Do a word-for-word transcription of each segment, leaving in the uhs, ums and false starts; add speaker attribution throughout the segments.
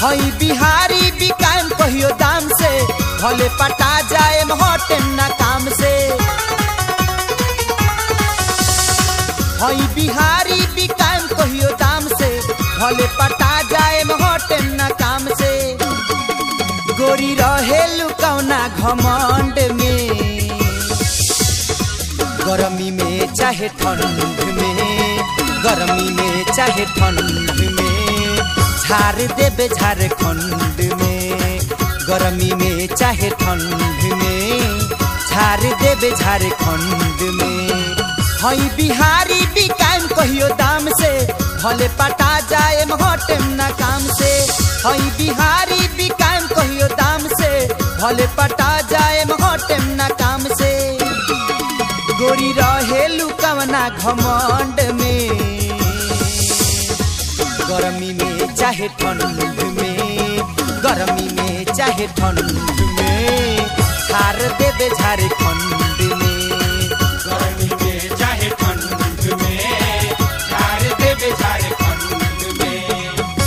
Speaker 1: हई बिहारी बिकाम कहियो दाम से भले पटा जाए हटेम ना काम से हई बिहारी बिकाम कहियो दाम से भले पटा जाए हटेम ना काम से गोरी रहेलु कौना घमंड में गर्मी में चाहे ठंड में गर्मी में चाहे ठंड में झार देबे झारखंड में गर्मी में चाहे ठंड में झार देबे झारखंड में हई बिहारी बिकाम कहियो दाम से भले पटा जाए हटेम ना काम से हई बिहारी बिकाम कहियो दाम से भले पटा जाए हटेम ना काम से गोरी रहेलु कवना घमंड में गर्मी में चाहे ठंड में गर्मी में चाहे ठंड में झार देबे झारखंड में
Speaker 2: गर्मी में चाहे ठंड में झार देबे झारखंड में।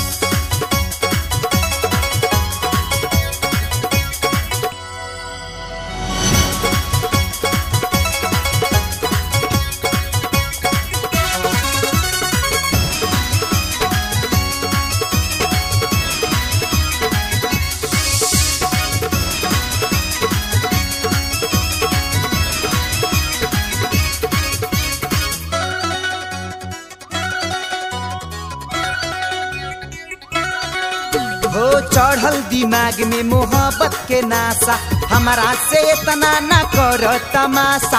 Speaker 1: हो चढ़ल दिमाग में मोहब्बत के नासा हमारा से इतना न कर तमाशा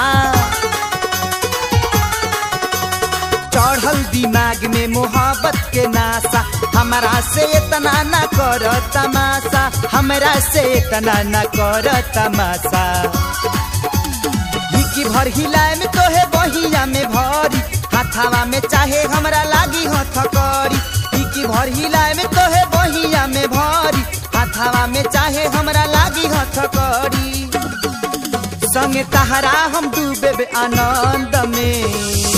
Speaker 1: चढ़ल दिमाग में मोहब्बत के नासा हमारा से इतना न कर तमाशा हमरा से इतना न कर तमाशा हिकी भर हिलाए में तो है बहिया में भरी हाथावा में चाहे हमरा लागी हथकड़ी हिकी भर हिलाए में तो है बहिया में भरी हाथावा में चाहे हमरा लागी हथकड़ी संगे तहरा हम डूबे आनंद में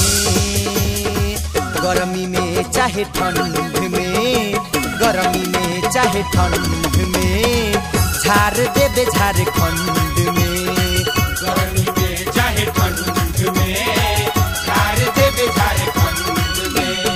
Speaker 1: गर्मी में चाहे ठंड में गर्मी में चाहे ठंड में झार देबे झारखंड में
Speaker 2: गर्मी में चाहे ठंड में झार देबे झारखंड में।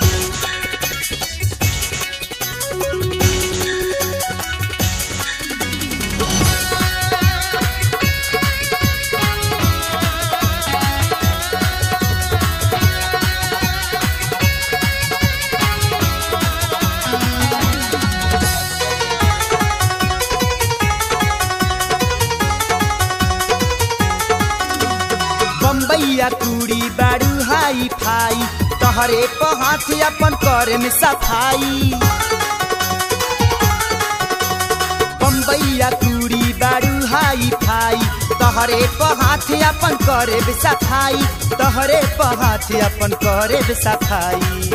Speaker 1: बम्बैया कुड़ी बारू हाई फाई तहरे पर हाथ अपन करे में सफाई बम्बैया कुड़ी बारू हाई फाई तहरे पर हाथ अपन करे में सफाई तहरे पर हाथ अपन करे में सफाई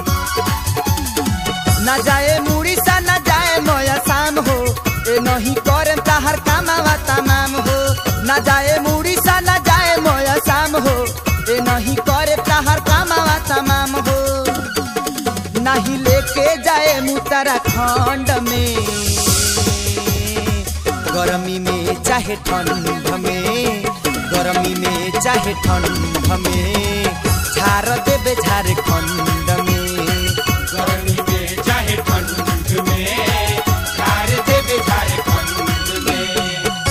Speaker 1: न जाए मुड़ी सा न जाए मोया शाम हो ए नहीं करे तहर कामावा तमाम हो न जाए मुड़ी सा न जाए मोया शाम हो ए नहीं करे तहर कामावा तमाम हो नहीं लेके जाए उत्तराखंड में गर्मी में चाहे ठंड में गर्मी में चाहे ठंड में झार देबे झारखंड में
Speaker 2: गर्मी में चाहे ठंड में झार देबे झारखंड में।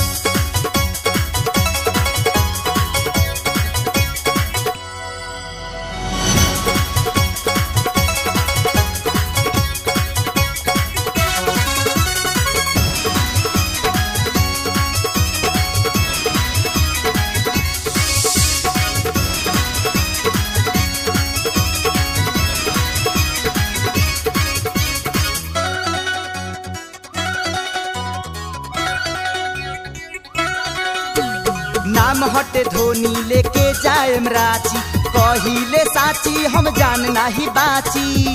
Speaker 1: नाम हटे धोनी लेके जाएम रांची कहिले साची हम जान नाही बाची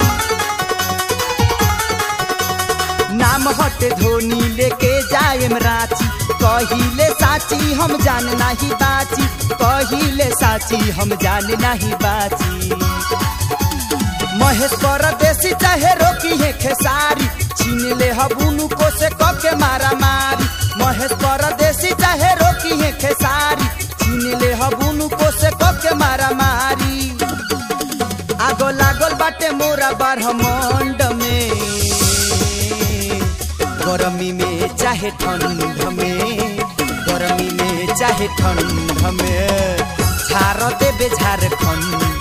Speaker 1: नाम हटे धोनी लेके जाएम रांची कहिले साची हम जान नाही बाची कहिले साची हम जान नाही बाची महेश परदेसी चाहे रोकी है खेसारी छीन ले हबुनु को से कके मारा मारी महेश परदेसी चाहे रोकी है खेसारी छीन ले हबुनु को से कके मारा मारी आगो लागल बाटे मोरा ब्रह्मांड में गरमी में चाहे ठंड में गरमी में चाहे ठंड में झार देबे झारखंड